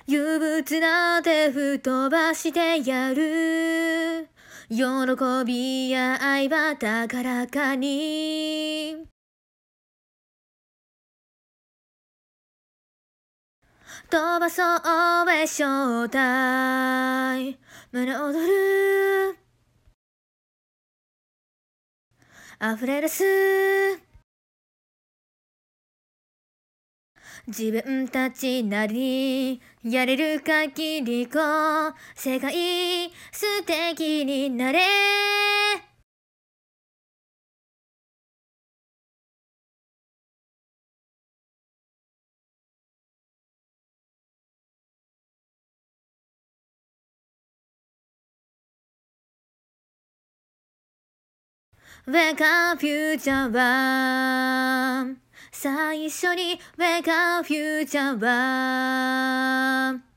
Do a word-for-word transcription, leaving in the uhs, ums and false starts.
憂鬱な手吹っ飛ばしてやる。喜びや愛は高らかに飛ばそうへ正体胸躍る溢れ出す自分たちなりにやれる限りこう世界素敵になれWake up future は最初に Wake up future は